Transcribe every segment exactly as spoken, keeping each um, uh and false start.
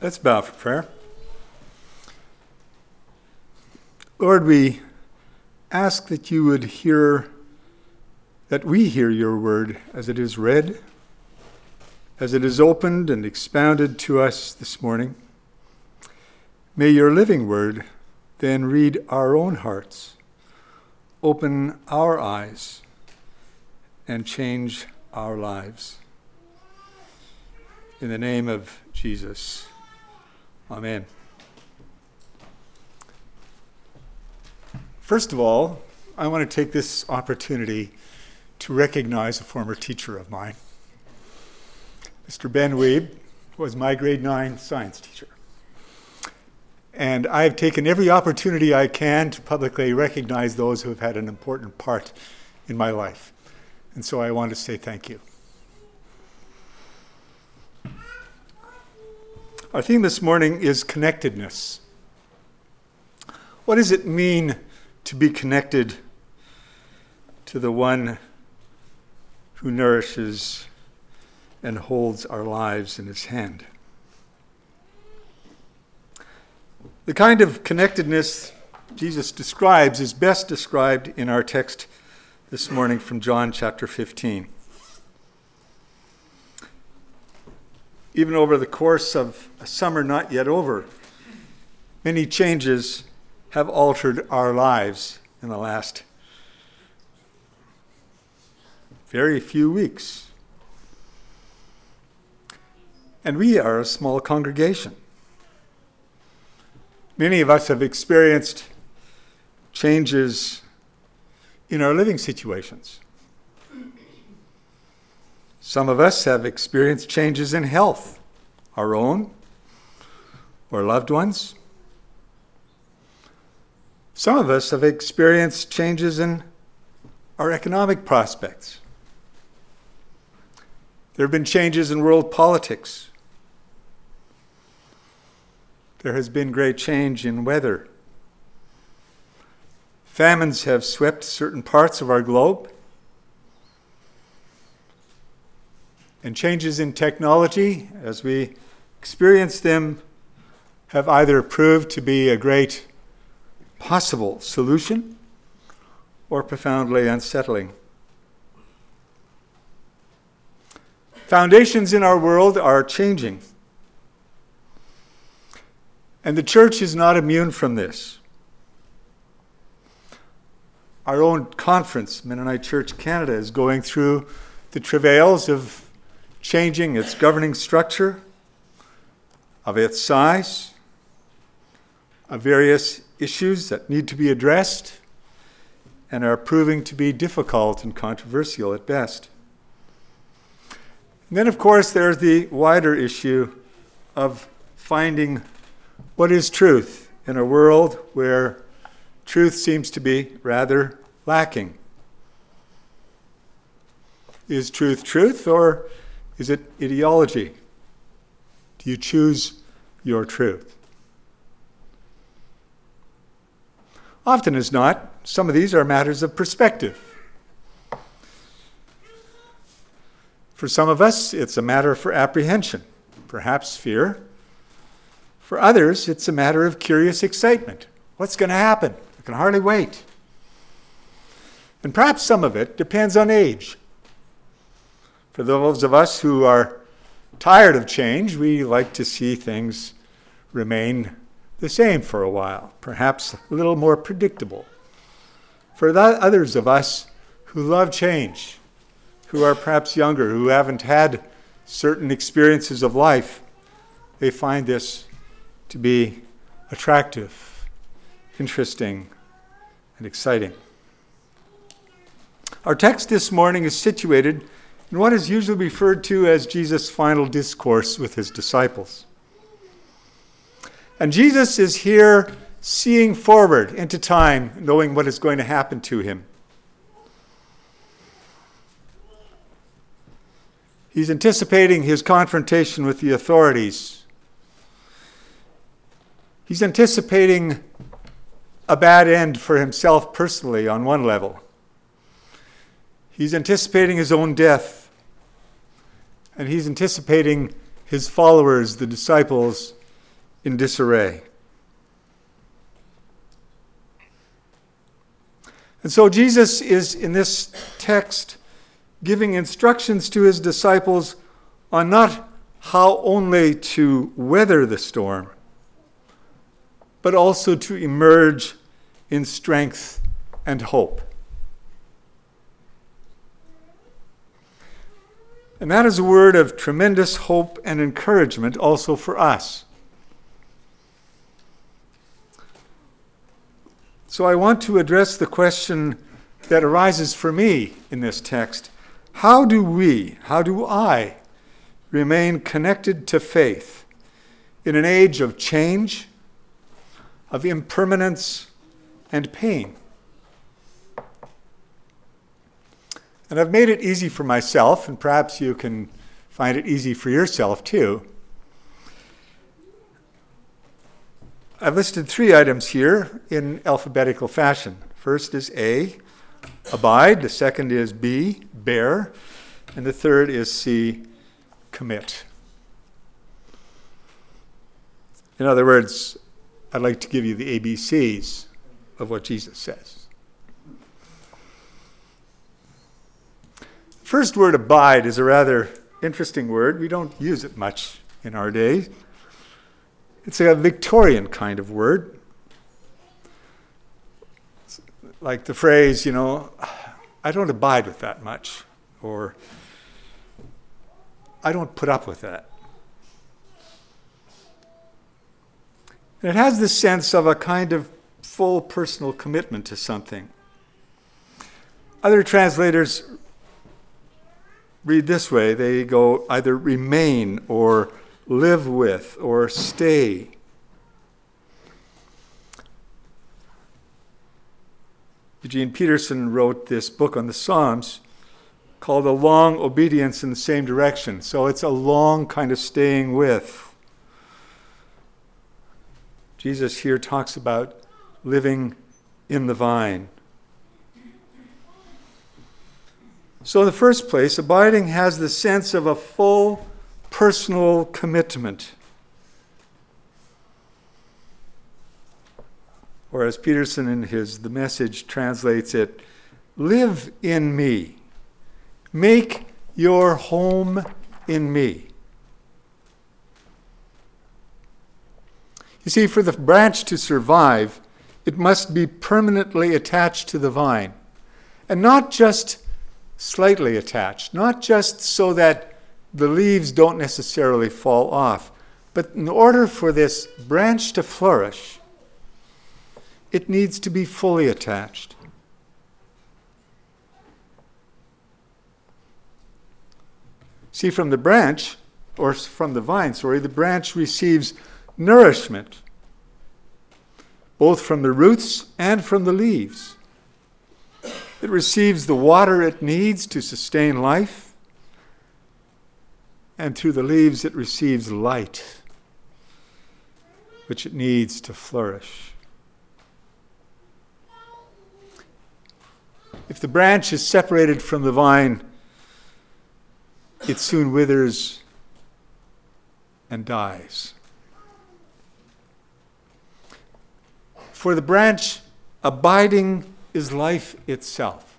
Let's bow for prayer. Lord, we ask that you would hear, that we hear your word as it is read, as it is opened and expounded to us this morning. May your living word then read our own hearts, open our eyes, and change our lives. In the name of Jesus, amen. First of all, I want to take this opportunity to recognize a former teacher of mine. Mister Ben Weeb was my grade nine science teacher. And I have taken every opportunity I can to publicly recognize those who have had an important part in my life. And so I want to say thank you. Our theme this morning is connectedness. What does it mean to be connected to the one who nourishes and holds our lives in his hand? The kind of connectedness Jesus describes is best described in our text this morning from John chapter fifteen. Even over the course of a summer not yet over, many changes have altered our lives in the last very few weeks. And we are a small congregation. Many of us have experienced changes in our living situations. Some of us have experienced changes in health, our own or loved ones. Some of us have experienced changes in our economic prospects. There have been changes in world politics. There has been great change in weather. Famines have swept certain parts of our globe. And changes in technology, as we experience them, have either proved to be a great possible solution or profoundly unsettling. Foundations in our world are changing. And the church is not immune from this. Our own conference, Mennonite Church Canada, is going through the travails of changing its governing structure, of its size, of various issues that need to be addressed and are proving to be difficult and controversial at best. And then, of course, there's the wider issue of finding what is truth in a world where truth seems to be rather lacking. Is truth truth, or is it ideology? Do you choose your truth? Often as not, some of these are matters of perspective. For some of us, it's a matter for apprehension, perhaps fear. For others, it's a matter of curious excitement. What's going to happen? I can hardly wait. And perhaps some of it depends on age. For those of us who are tired of change, we like to see things remain the same for a while, perhaps a little more predictable. For the others of us who love change, who are perhaps younger, who haven't had certain experiences of life, they find this to be attractive, interesting, and exciting. Our text this morning is situated in what is usually referred to as Jesus' final discourse with his disciples. And Jesus is here seeing forward into time, knowing what is going to happen to him. He's anticipating his confrontation with the authorities. He's anticipating a bad end for himself personally on one level. He's anticipating his own death. And he's anticipating his followers, the disciples, in disarray. And so Jesus is, in this text, giving instructions to his disciples on not how only to weather the storm, but also to emerge in strength and hope. And that is a word of tremendous hope and encouragement also for us. So I want to address the question that arises for me in this text. How do we, how do I, remain connected to faith in an age of change, of impermanence, and pain? And I've made it easy for myself, and perhaps you can find it easy for yourself too. I've listed three items here in alphabetical fashion. First is A, abide. The second is B, bear. And the third is C, commit. In other words, I'd like to give you the A B Cs of what Jesus says. First word, abide, is a rather interesting word. We don't use it much in our day. It's a Victorian kind of word. It's like the phrase, you know, I don't abide with that much, or I don't put up with that. And it has this sense of a kind of full personal commitment to something. Other translators read this way. They go either remain or live with or stay. Eugene Peterson wrote this book on the Psalms called A Long Obedience in the Same Direction. So it's a long kind of staying with. Jesus here talks about living in the vine. So in the first place, abiding has the sense of a full personal commitment. Or as Peterson in his The Message translates it, live in me. Make your home in me. You see, for the branch to survive, it must be permanently attached to the vine. And not just slightly attached, not just so that the leaves don't necessarily fall off, but in order for this branch to flourish, it needs to be fully attached. See, from the branch, or from the vine, sorry, the branch receives nourishment, both from the roots and from the leaves. It receives the water it needs to sustain life, and through the leaves it receives light, which it needs to flourish. If the branch is separated from the vine, it soon withers and dies. For the branch, abiding is life itself.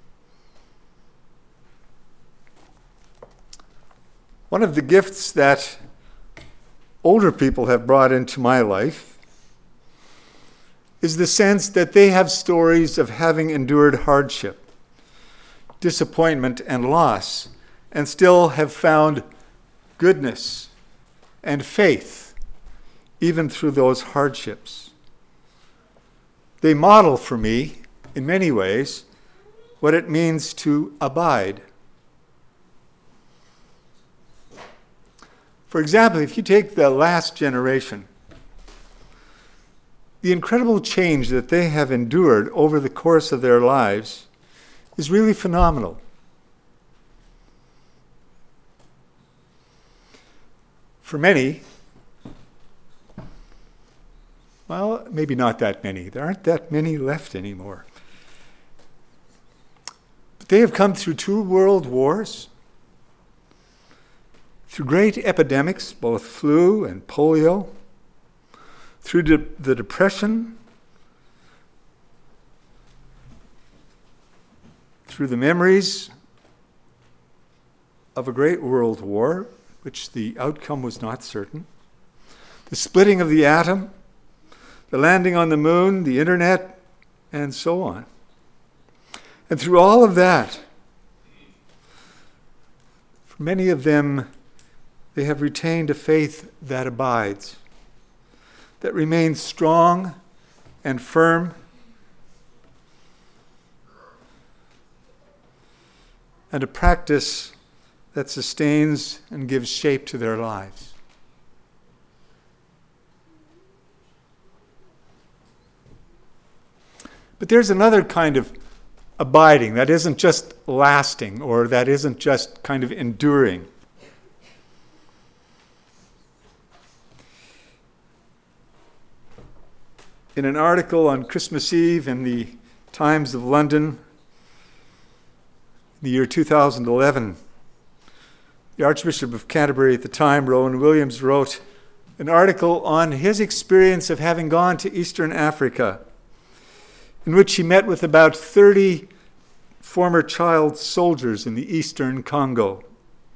One of the gifts that older people have brought into my life is the sense that they have stories of having endured hardship, disappointment, and loss, and still have found goodness and faith even through those hardships. They model for me, in many ways, what it means to abide. For example, if you take the last generation, the incredible change that they have endured over the course of their lives is really phenomenal. For many, well, maybe not that many. There aren't that many left anymore. But they have come through two world wars, through great epidemics, both flu and polio, through de- the depression, through the memories of a great world war, which the outcome was not certain, the splitting of the atom, the landing on the moon, the internet, and so on. And through all of that, for many of them, they have retained a faith that abides, that remains strong and firm, and a practice that sustains and gives shape to their lives. But there's another kind of abiding that isn't just lasting, or that isn't just kind of enduring. In an article on Christmas Eve in the Times of London, in the year two thousand eleven, the Archbishop of Canterbury at the time, Rowan Williams, wrote an article on his experience of having gone to Eastern Africa, in which he met with about thirty former child soldiers in the Eastern Congo.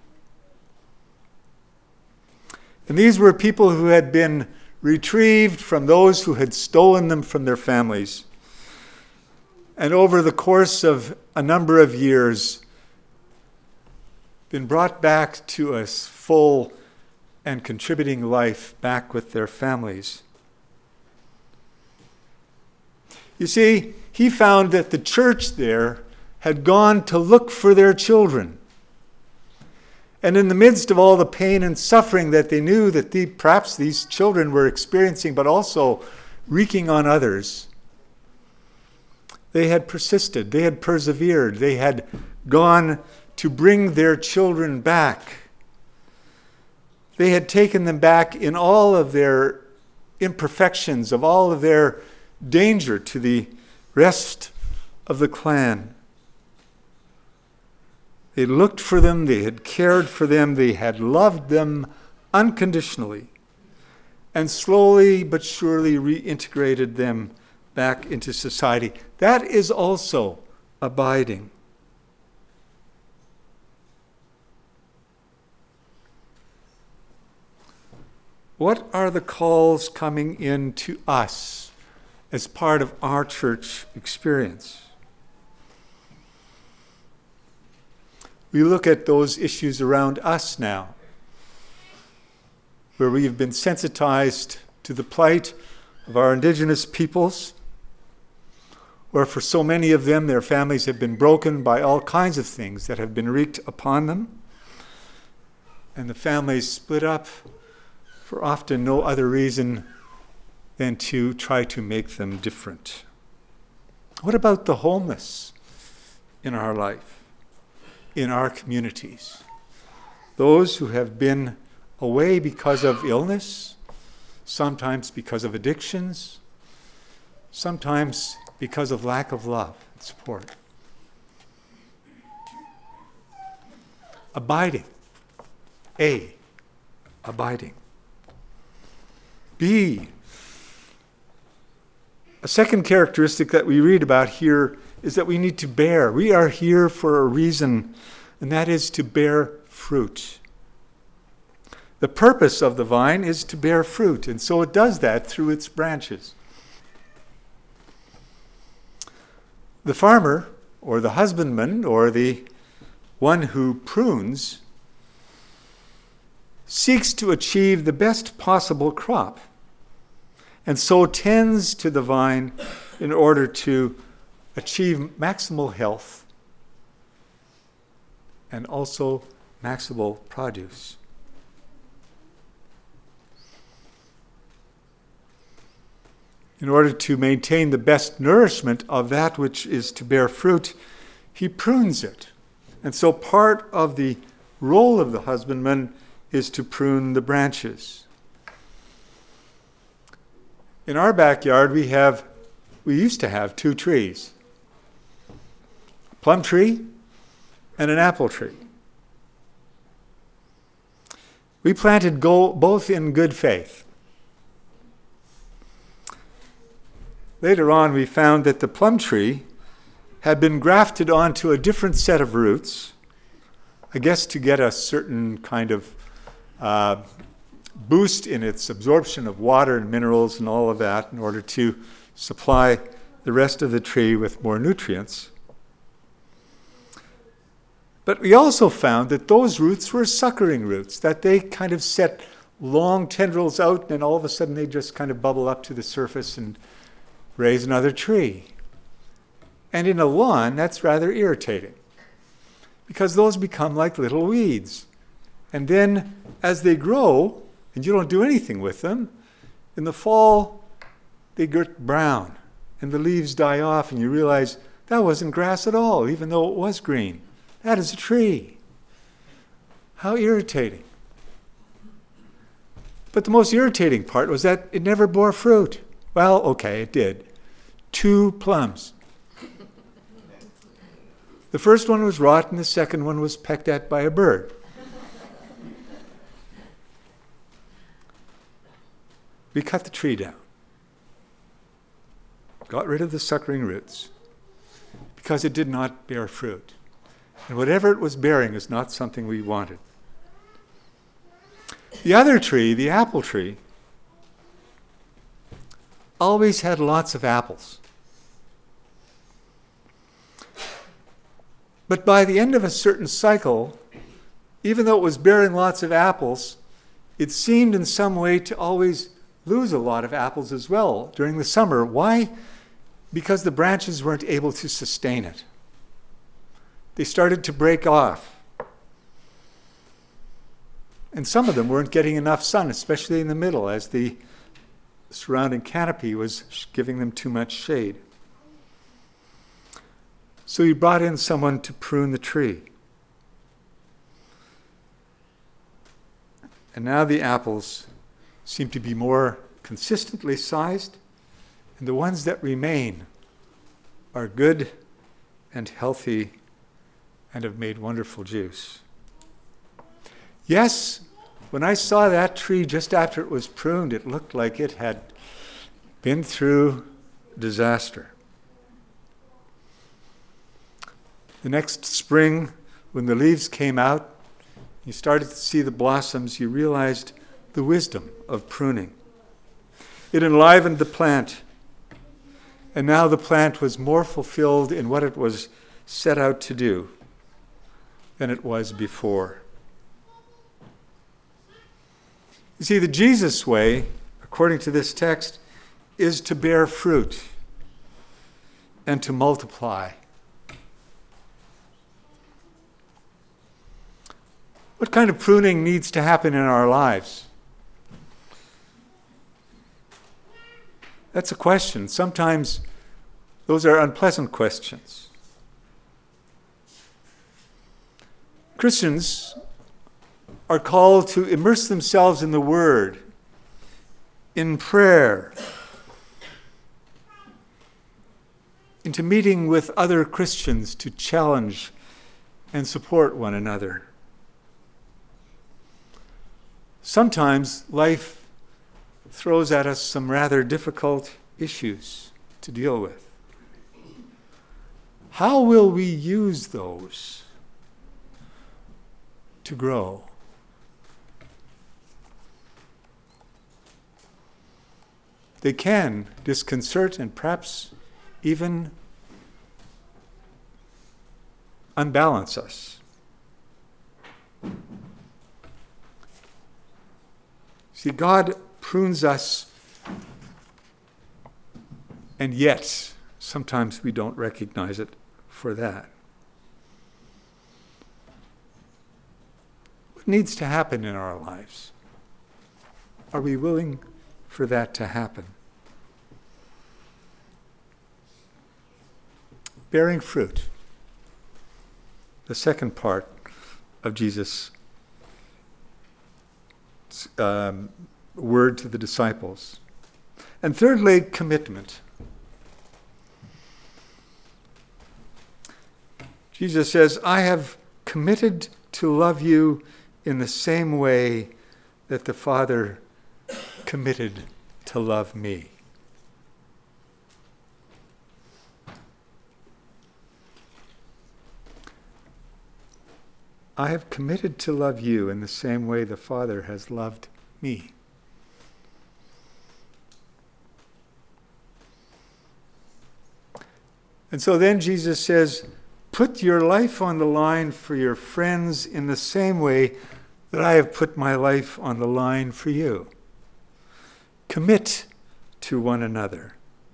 And these were people who had been retrieved from those who had stolen them from their families. And over the course of a number of years, been brought back to a full and contributing life back with their families. You see, he found that the church there had gone to look for their children. And in the midst of all the pain and suffering that they knew that the, perhaps these children were experiencing, but also wreaking on others, they had persisted, they had persevered, they had gone to bring their children back. They had taken them back in all of their imperfections, of all of their danger to the rest of the clan. They looked for them, they had cared for them, they had loved them unconditionally, and slowly but surely reintegrated them back into society. That is also abiding. What are the calls coming in to us as part of our church experience? We look at those issues around us now, where we have been sensitized to the plight of our indigenous peoples, where for so many of them their families have been broken by all kinds of things that have been wreaked upon them, and the families split up for often no other reason than to try to make them different. What about the homeless in our life, in our communities? Those who have been away because of illness, sometimes because of addictions, sometimes because of lack of love and support. Abiding. A, abiding. B, a second characteristic that we read about here is that we need to bear. We are here for a reason, and that is to bear fruit. The purpose of the vine is to bear fruit, and so it does that through its branches. The farmer, or the husbandman, or the one who prunes, seeks to achieve the best possible crop, and so tends to the vine in order to achieve maximal health and also maximal produce. In order to maintain the best nourishment of that which is to bear fruit, he prunes it. And so part of the role of the husbandman is to prune the branches. In our backyard, we have, we used to have two trees, a plum tree and an apple tree. We planted go- both in good faith. Later on, we found that the plum tree had been grafted onto a different set of roots, I guess to get a certain kind of uh, boost in its absorption of water and minerals and all of that in order to supply the rest of the tree with more nutrients. But we also found that those roots were suckering roots, that they kind of set long tendrils out and all of a sudden they just kind of bubble up to the surface and raise another tree. And in a lawn, that's rather irritating because those become like little weeds. And then as they grow, and you don't do anything with them, in the fall, they get brown and the leaves die off and you realize that wasn't grass at all, even though it was green. That is a tree. How irritating. But the most irritating part was that it never bore fruit. Well, okay, it did. Two plums. The first one was rotten, the second one was pecked at by a bird. We cut the tree down. Got rid of the suckering roots because it did not bear fruit. And whatever it was bearing is not something we wanted. The other tree, the apple tree, always had lots of apples. But by the end of a certain cycle, even though it was bearing lots of apples, it seemed in some way to always lose a lot of apples as well during the summer. Why? Because the branches weren't able to sustain it. They started to break off. And some of them weren't getting enough sun, especially in the middle, as the surrounding canopy was giving them too much shade. So he brought in someone to prune the tree. And now the apples seem to be more consistently sized, and the ones that remain are good and healthy and have made wonderful juice. Yes, when I saw that tree just after it was pruned, it looked like it had been through disaster. The next spring, when the leaves came out, you started to see the blossoms, you realized the wisdom of pruning. It enlivened the plant, and now the plant was more fulfilled in what it was set out to do than it was before. You see, the Jesus way, according to this text, is to bear fruit and to multiply. What kind of pruning needs to happen in our lives? That's a question. Sometimes those are unpleasant questions. Christians are called to immerse themselves in the Word, in prayer, into meeting with other Christians to challenge and support one another. Sometimes life throws at us some rather difficult issues to deal with. How will we use those to grow? They can disconcert and perhaps even unbalance us. See, God prunes us, and yet sometimes we don't recognize it for that. What needs to happen in our lives? Are we willing for that to happen? Bearing fruit. The second part of Jesus' um, word to the disciples. And thirdly, commitment. Jesus says, I have committed to love you in the same way that the Father committed to love me. I have committed to love you in the same way the Father has loved me. And so then Jesus says, put your life on the line for your friends in the same way that I have put my life on the line for you. Commit to one another.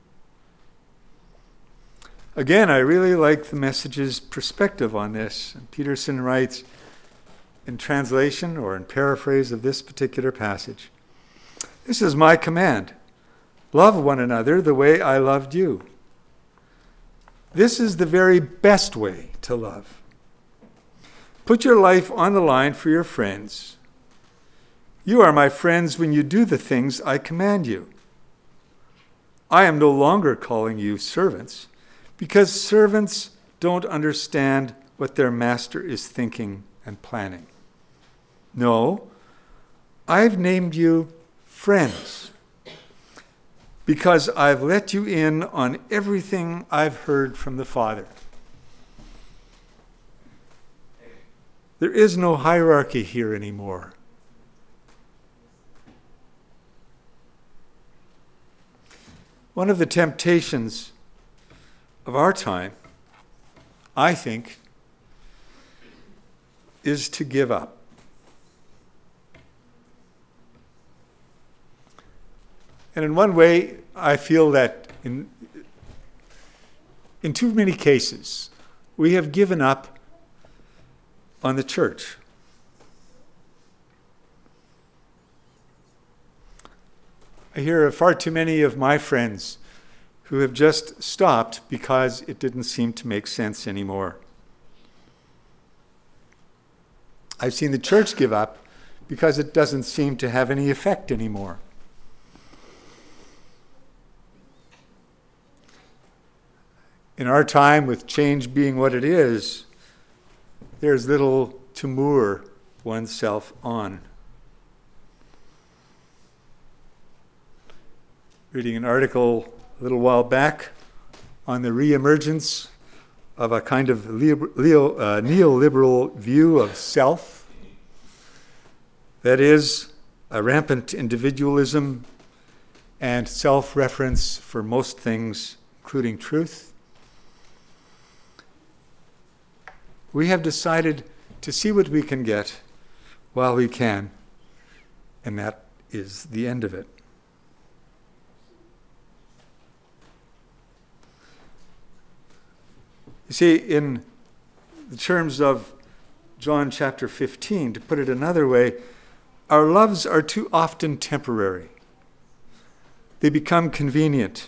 Again, I really like the Message's perspective on this. And Peterson writes, in translation or in paraphrase of this particular passage, this is my command. Love one another the way I loved you. This is the very best way to love. Put your life on the line for your friends. You are my friends when you do the things I command you. I am no longer calling you servants, because servants don't understand what their master is thinking and planning. No, I've named you friends, because I've let you in on everything I've heard from the Father. There is no hierarchy here anymore. One of the temptations of our time, I think, is to give up. And in one way, I feel that in, in too many cases, we have given up on the church. I hear of far too many of my friends who have just stopped because it didn't seem to make sense anymore. I've seen the church give up because it doesn't seem to have any effect anymore. In our time, with change being what it is, there's little to moor oneself on. Reading an article a little while back on the reemergence of a kind of leo, leo, uh, neoliberal view of self. That is, a rampant individualism and self-reference for most things, including truth. We have decided to see what we can get while we can, and that is the end of it. You see, in the terms of John chapter fifteen, to put it another way, our loves are too often temporary. They become convenient.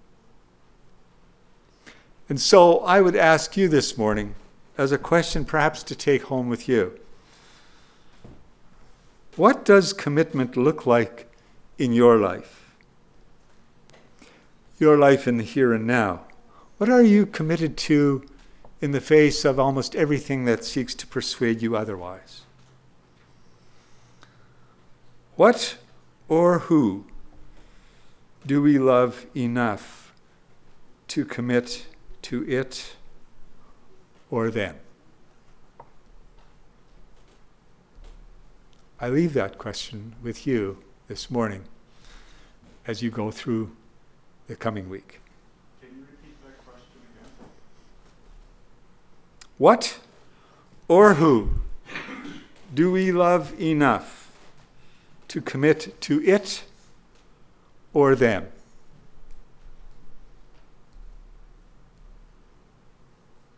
And so I would ask you this morning, as a question perhaps to take home with you, what does commitment look like in your life? Your life in the here and now. What are you committed to in the face of almost everything that seeks to persuade you otherwise? What or who do we love enough to commit to it or them? I leave that question with you this morning as you go through the coming week. Can you repeat that question again? What or who do we love enough to commit to it or them?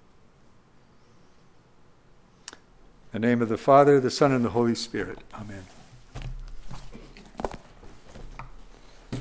In the name of the Father, the Son, and the Holy Spirit. Amen.